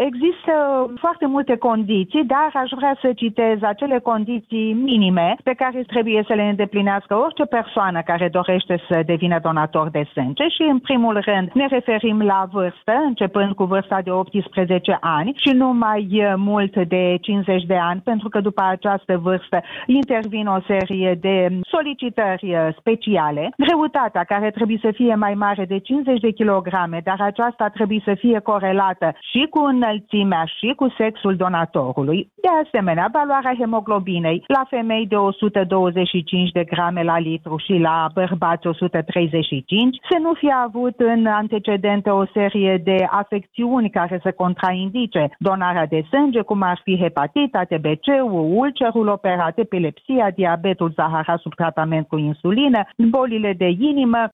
Există foarte multe condiții, dar aș vrea să citez acele condiții minime pe care trebuie să le îndeplinească orice persoană care dorește să devină donator de sânge și, în primul rând, ne referim la vârstă, începând cu vârsta de 18 ani și nu mai mult de 50 de ani, pentru că după această vârstă intervin o serie de solicitări speciale. Greutatea, care trebuie să fie mai mare de 50 de kilograme, dar aceasta trebuie să fie corelată și cu înălțimea și cu sexul donatorului. De asemenea, valoarea hemoglobinei la femei de 125 de grame la litru și la bărbați 135, să nu fie avut în antecedente o serie de afecțiuni care să contraindice donarea de sânge, cum ar fi hepatita, TBC-ul, ulcerul operat, epilepsia, diabetul, zahăra sub tratament cu insulină, bolile de inimă,